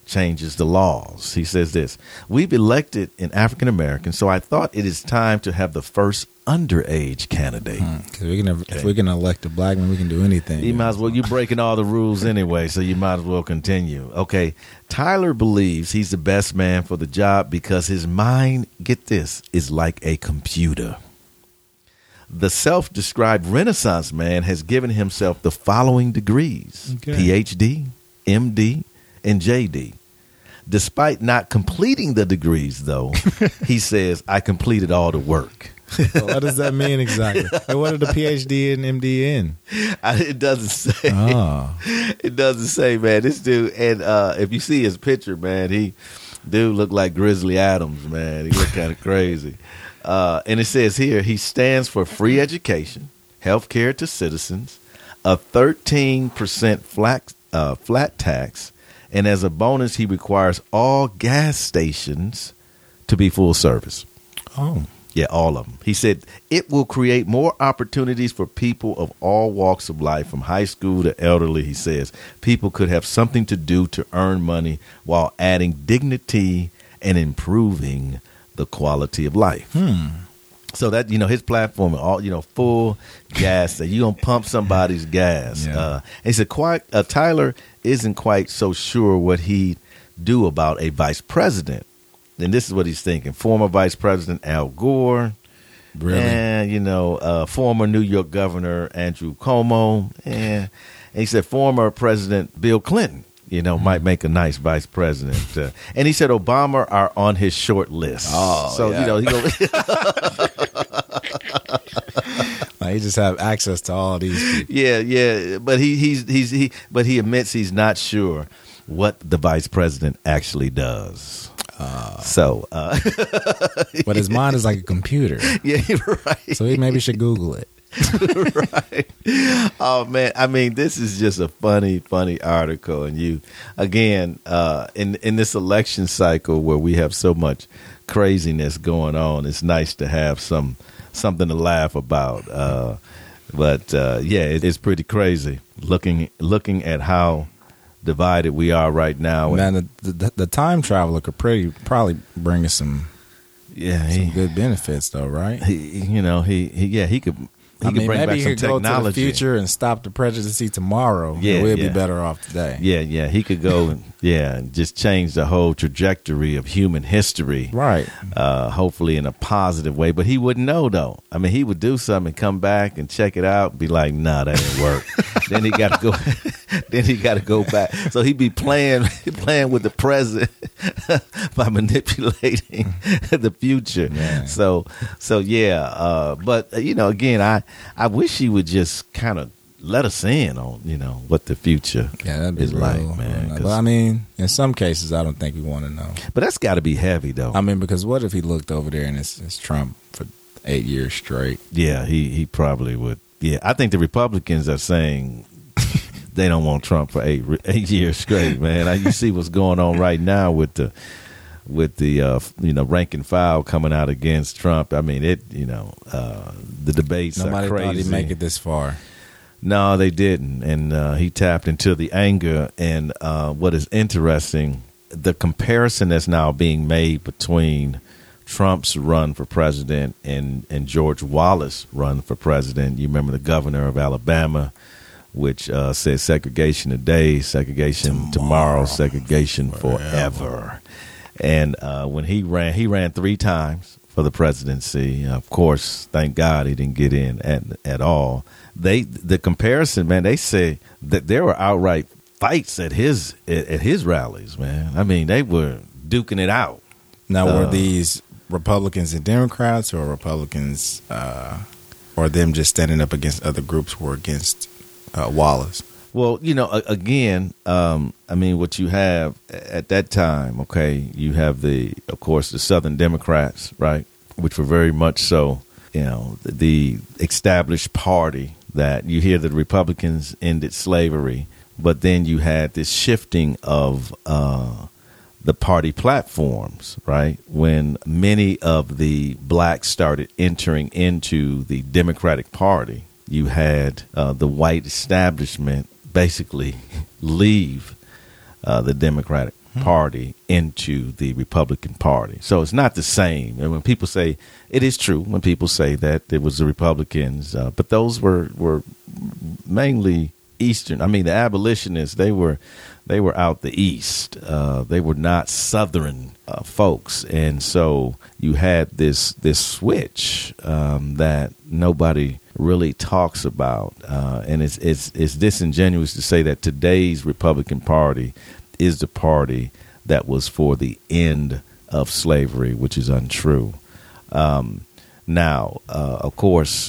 changes the laws. He says this: we've elected an African American, so I thought it is time to have the first underage candidate. Because if we can elect a black man, we can do anything. You might as well. You're breaking all the rules anyway, so you might as well continue. Okay, Tyler believes he's the best man for the job because his mind, get this, is like a computer. The self-described Renaissance man has given himself the following degrees: PhD, MD, and JD. Despite not completing the degrees, though, he says, I completed all the work. What does that mean exactly? And what are the PhD and MD in? It doesn't say. Oh. It doesn't say, man. This dude, and if you see his picture, man, dude looked like Grizzly Adams, man. He looked kind of crazy. And it says here, he stands for free education, health care to citizens, a 13% flat tax, and as a bonus, he requires all gas stations to be full service. Oh. Yeah, all of them. He said it will create more opportunities for people of all walks of life, from high school to elderly. He says people could have something to do to earn money while adding dignity and improving the quality of life. So that, his platform, all, full gas, that you're going to pump somebody's gas. Yeah. And he said Tyler isn't quite so sure what he'd do about a vice president. And this is what he's thinking: former Vice President Al Gore, really? And former New York Governor Andrew Cuomo, and he said former President Bill Clinton, might make a nice vice president. And he said Obama are on his short list. Oh, so yeah. He He just have access to all these people. Yeah, but he admits he's not sure what the vice president actually does. But his mind is like a computer. Yeah, right. So he maybe should Google it. Right. Oh man, I mean, this is just a funny article. And you, again, in this election cycle where we have so much craziness going on, it's nice to have something to laugh about. But it's pretty crazy looking at how divided we are right now. Man, the time traveler could probably bring us some good benefits, though, right? He could. He could bring back some technology. Go to the future and stop the presidency tomorrow. Yeah, we'd be better off today. Yeah. He could go and just change the whole trajectory of human history. Right. Hopefully in a positive way. But he wouldn't know, though. I mean, he would do something and come back and check it out and be like, nah, that didn't work. Then he got to go. Then he got to go back. So he'd be playing with the present by manipulating the future. Man. So yeah. But again, I wish he would just kind of let us in on what the future is like, man. Well, I mean, in some cases, I don't think we want to know. But that's got to be heavy, though. I mean, because what if he looked over there and it's Trump for 8 years straight? Yeah, he probably would. Yeah, I think the Republicans are saying they don't want Trump for 8 years straight, man. You see what's going on right now with the rank and file coming out against Trump. I mean, the debates Nobody are crazy. thought he'd make it this far. No, they didn't, and he tapped into the anger. And what is interesting, the comparison that's now being made between Trump's run for president and George Wallace run for president. You remember the governor of Alabama, which said segregation today, segregation tomorrow, segregation forever. And when he ran 3 times for the presidency. Of course, thank God he didn't get in at all. The comparison, man, they say that there were outright fights at his rallies, man. I mean, they were duking it out. Now, were these Republicans and Democrats, or Republicans, or them just standing up against other groups who were against Wallace? Well, again, I mean, what you have at that time, okay, you have of course, the Southern Democrats, right, which were very much so, the established party that you hear the Republicans ended slavery, but then you had this shifting of the party platforms, right, when many of the blacks started entering into the Democratic Party. You had the white establishment basically leave the Democratic Party into the Republican Party. So it's not the same. And when people say, it is true when people say that it was the Republicans, but those were mainly Eastern. I mean, the abolitionists, they were out the East. They were not Southern folks. And so you had this switch that nobody really talks about. And it's disingenuous to say that today's Republican Party is the party that was for the end of slavery, which is untrue. Now, of course,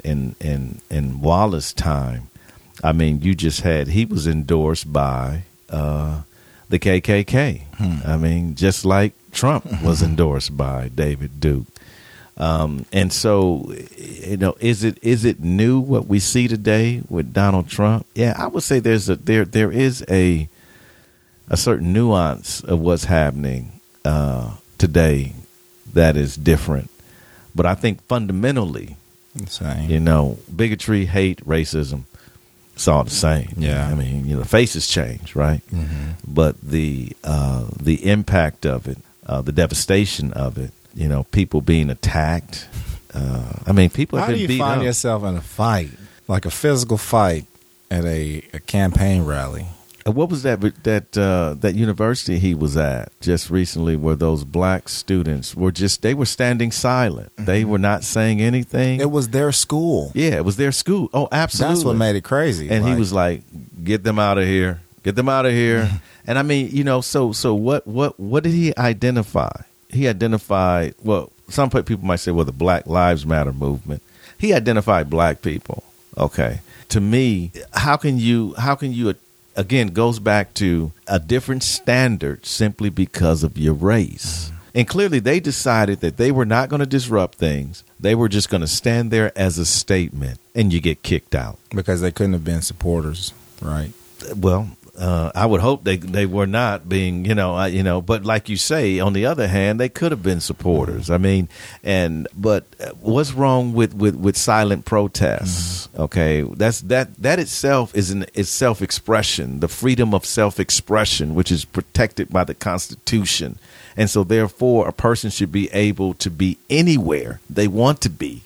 in Wallace's time, I mean, he was endorsed by the KKK. I mean, just like Trump was endorsed by David Duke. And so, is it new what we see today with Donald Trump? Yeah, I would say there is a certain nuance of what's happening today that is different. But I think fundamentally, bigotry, hate, racism, it's all the same. Yeah. I mean, the faces change, right? Mm-hmm. But the impact of it, the devastation of it, people being attacked. I mean, people have been beat up. How do you find yourself in a fight, like a physical fight at a campaign rally? What was that university he was at just recently where those black students they were standing silent. Mm-hmm. They were not saying anything. It was their school. Yeah, it was their school. Oh, absolutely. That's what made it crazy. And he was like, get them out of here. Get them out of here. And I mean, so what did he identify? He identified, well, some people might say, well, the Black Lives Matter movement. He identified black people. Okay. To me, how can you again, goes back to a different standard simply because of your race. Mm-hmm. And clearly they decided that they were not going to disrupt things. They were just going to stand there as a statement, and you get kicked out. Because they couldn't have been supporters, right? Well, I would hope they were not being, but like you say, on the other hand, they could have been supporters. I mean, but what's wrong with silent protests? Mm-hmm. Okay, that itself is self-expression, the freedom of self-expression, which is protected by the Constitution. And so therefore a person should be able to be anywhere they want to be,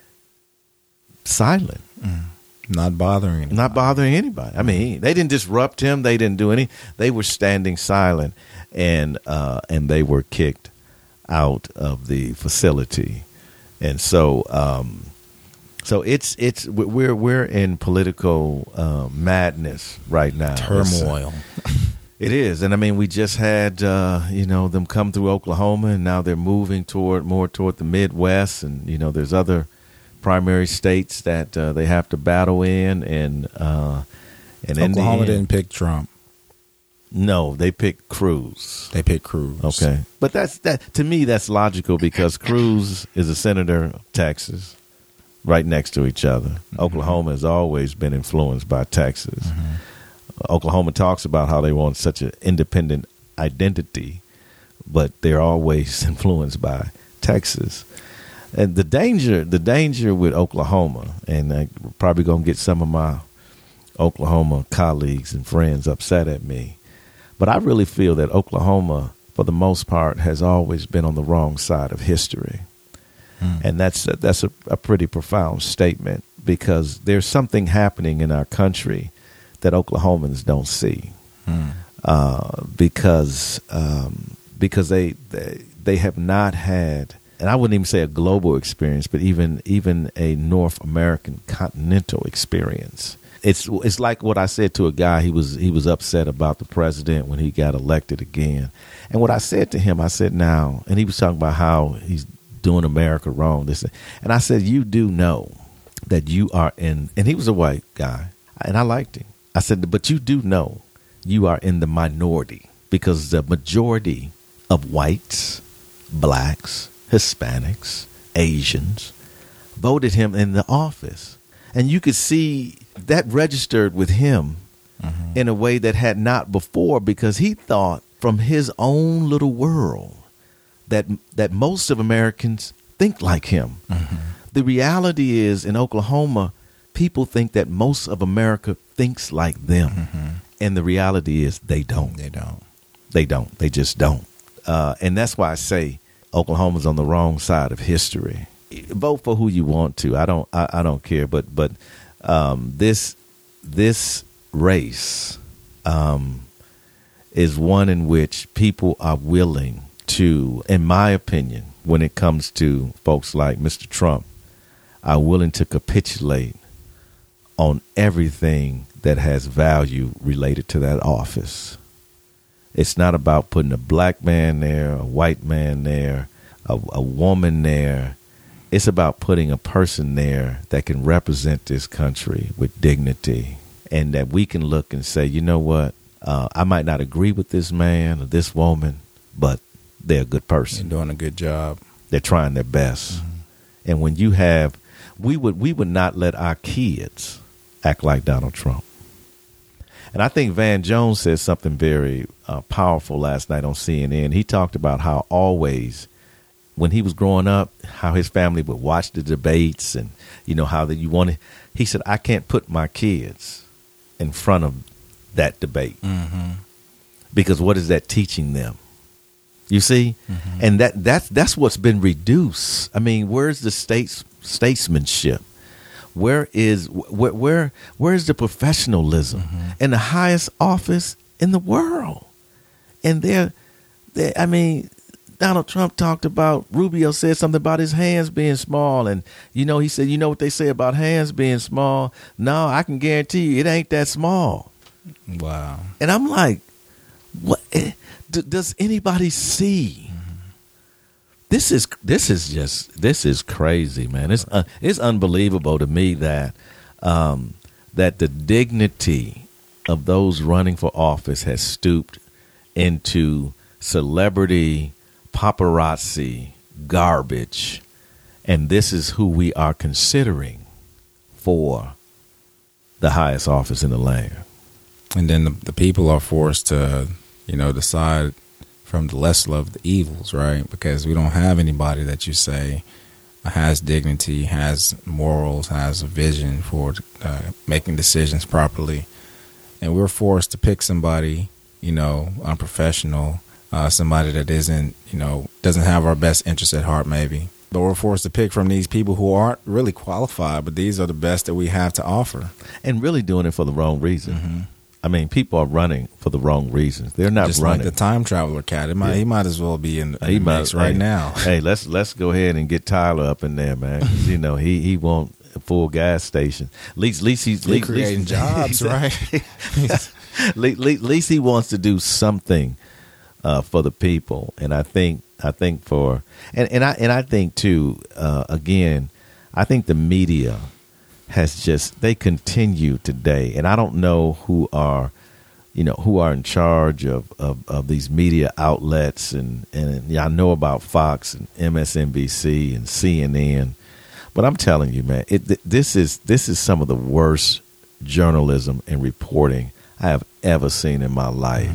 silent. Mm. Not bothering anybody. I mean, they didn't disrupt him. They didn't do any. They were standing silent, and they were kicked out of the facility. And so we're in political madness right now. Turmoil. It is, and I mean, we just had them come through Oklahoma, and now they're moving more toward the Midwest, and there's other primary states that they have to battle in, and Oklahoma didn't pick Trump. No, they picked Cruz. Okay, but that to me that's logical because Cruz is a senator of Texas, right next to each other. Mm-hmm. Oklahoma has always been influenced by Texas. Mm-hmm. Oklahoma talks about how they want such an independent identity, but they're always influenced by Texas. And the danger with Oklahoma, and I'm probably going to get some of my Oklahoma colleagues and friends upset at me, but I really feel that Oklahoma, for the most part, has always been on the wrong side of history. And that's a pretty profound statement because there's something happening in our country that Oklahomans don't see because they have not had, and I wouldn't even say a global experience, but even a North American continental experience. It's like what I said to a guy. He was upset about the president when he got elected again, and what I said to him, I said now, and he was talking about how he's doing America wrong. And I said, you do know that you are in, and he was a white guy, and I liked him. I said, but you do know you are in the minority because the majority of whites, blacks, Hispanics, Asians voted him in the office. And you could see that registered with him in a way that had not before because he thought from his own little world that most of Americans think like him. Mm-hmm. The reality is in Oklahoma, people think that most of America thinks like them. Mm-hmm. And the reality is they don't. They don't. They just don't. And that's why I say Oklahoma's on the wrong side of history. Vote for who you want to. I don't care. But this race is one in which people are willing to, in my opinion, when it comes to folks like Mr. Trump, are willing to capitulate on everything that has value related to that office. It's not about putting a black man there, a white man there, a woman there. It's about putting a person there that can represent this country with dignity, and that we can look and say, you know what, I might not agree with this man or this woman, but they're a good person. They're doing a good job. They're trying their best. Mm-hmm. And when you have, we would not let our kids act like Donald Trump. And I think Van Jones said something very powerful last night on CNN. He talked about how always, when he was growing up, how his family would watch the debates and, you know, how that you wanted. He said, I can't put my kids in front of that debate. Mm-hmm. Because what is that teaching them? You see? Mm-hmm. And that's what's been reduced. I mean, where's the statesmanship? Where is the professionalism in the highest office in the world? And I mean, Donald Trump talked about, Rubio said something about his hands being small. And, you know, he said, you know what they say about hands being small? No, I can guarantee you it ain't that small. Wow. And I'm like, what? Does anybody see? This is crazy, man. It's unbelievable to me that the dignity of those running for office has stooped into celebrity paparazzi garbage, and this is who we are considering for the highest office in the land. And then the people are forced to, you know, decide from the lesser of the evils, right? Because we don't have anybody that you say has dignity, has morals, has a vision for making decisions properly. And we're forced to pick somebody, you know, unprofessional, somebody that isn't, you know, doesn't have our best interests at heart maybe. But we're forced to pick from these people who aren't really qualified, but these are the best that we have to offer. And really doing it for the wrong reason. Mm-hmm. I mean, people are running for the wrong reasons. They're not just running. Like the time traveler cat. He might as well be in the mix right now. Hey, let's go ahead and get Tyler up in there, man. You know, he won't a full gas station. At least he's creating jobs, right? At least he wants to do something for the people. And I think for and I think too. Again, I think the media they continue today, and I don't know who are in charge of these media outlets, and I know about Fox and MSNBC and CNN, but I'm telling you, man, this is some of the worst journalism and reporting I have ever seen in my life,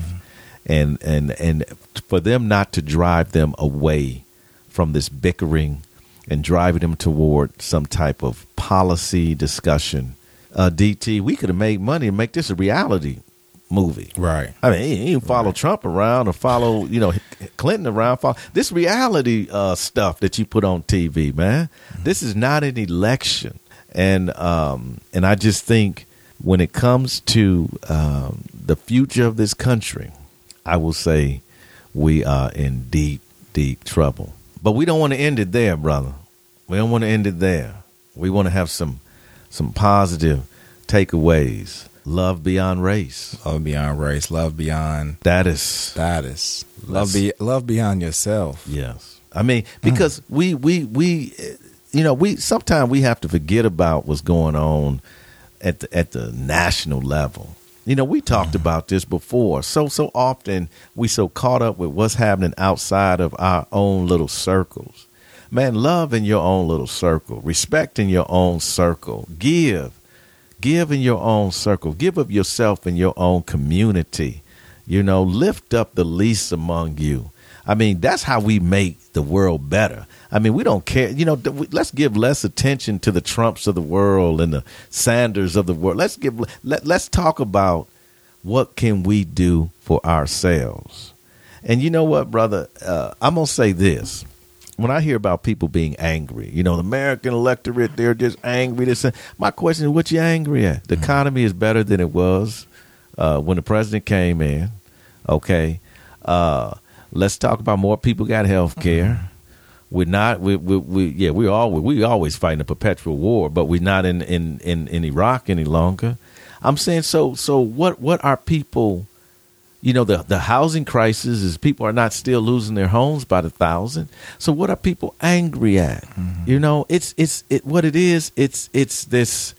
and for them not to drive them away from this bickering and driving them toward some type of policy discussion. DT, we could have made money and make this a reality movie. Right. I mean, he didn't follow Trump around or follow, Clinton around. This reality stuff that you put on TV, man. Mm-hmm. This is not an election. And I just think when it comes to the future of this country, I will say we are in deep, deep trouble. But we don't want to end it there, brother. We don't want to end it there. We want to have some positive takeaways. Love beyond race. Love beyond race. Love beyond status. Love beyond yourself. Yes. I mean, because we sometimes we have to forget about what's going on at the national level. We talked about this before. So often we so caught up with what's happening outside of our own little circles. Man, love in your own little circle. Respect in your own circle. Give in your own circle. Give of yourself in your own community. Lift up the least among you. I mean, that's how we make the world better. I mean, we don't care. Let's give less attention to the Trumps of the world and the Sanders of the world. Let's talk about what can we do for ourselves. And you know what, brother? I'm going to say this. When I hear about people being angry, the American electorate, they're just angry. My question is, what you angry at? The economy is better than it was when the president came in. Okay. Let's talk about more people got health care. We're not. We always fighting a perpetual war, but we're not in Iraq any longer. I'm saying so. What are people? The housing crisis is people are not still losing their homes by the thousand. So what are people angry at? It's what it is. It's this.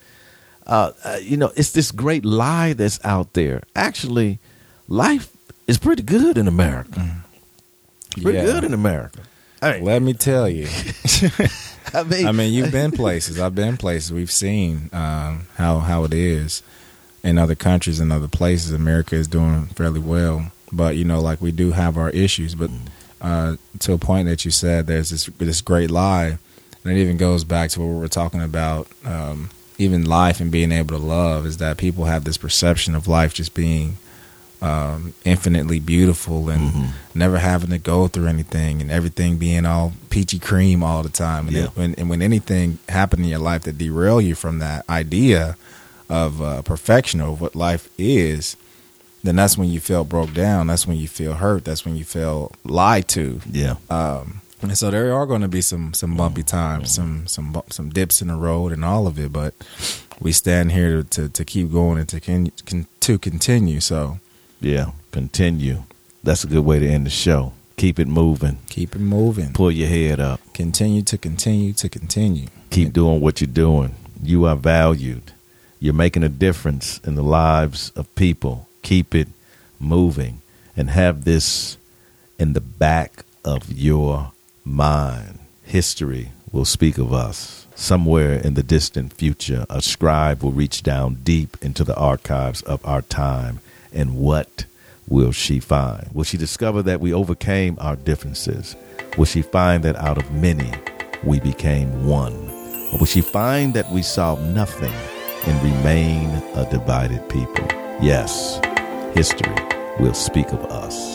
It's this great lie that's out there. Actually, life is pretty good in America. Pretty good in America. Hey. Let me tell you. I mean, you've been places. I've been places. We've seen how it is in other countries and other places. America is doing fairly well, but like we do have our issues. But to a point that you said, there's this great lie, and it even goes back to what we were talking about. Even life and being able to love is that people have this perception of life just being infinitely beautiful and never having to go through anything and everything being all peachy cream all the time. And when anything happened in your life that derail you from that idea of perfection of what life is, then that's when you feel broke down. That's when you feel hurt. That's when you feel lied to. Yeah. And so there are going to be some bumpy times, some dips in the road and all of it, but we stand here to keep going and to continue. So. Yeah, continue. That's a good way to end the show. Keep it moving. Keep it moving. Pull your head up. Continue to continue to continue. Keep doing what you're doing. You are valued. You're making a difference in the lives of people. Keep it moving and have this in the back of your mind. History will speak of us. Somewhere in the distant future, a scribe will reach down deep into the archives of our time. And what will she find? Will she discover that we overcame our differences? Will she find that out of many, we became one? Or will she find that we solved nothing and remain a divided people? Yes, history will speak of us.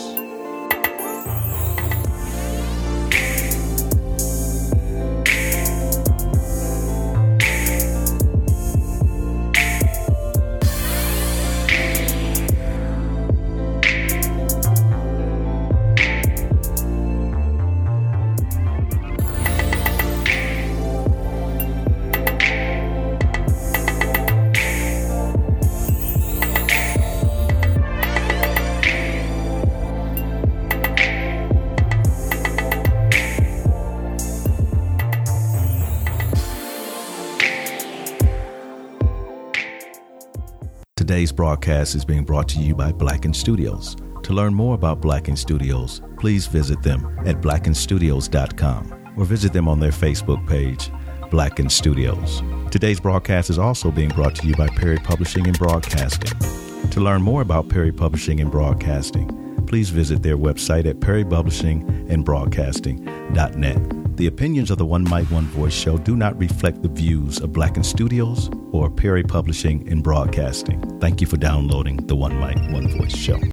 Today's broadcast is being brought to you by Blacken Studios. To learn more about Blacken Studios, please visit them at blackenstudios.com or visit them on their Facebook page, Blacken Studios. Today's broadcast is also being brought to you by Perry Publishing and Broadcasting. To learn more about Perry Publishing and Broadcasting, please visit their website at perrypublishingandbroadcasting.net. The opinions of the One Mic, One Voice show do not reflect the views of Blacken Studios or Perry Publishing and Broadcasting. Thank you for downloading the One Mic, One Voice show.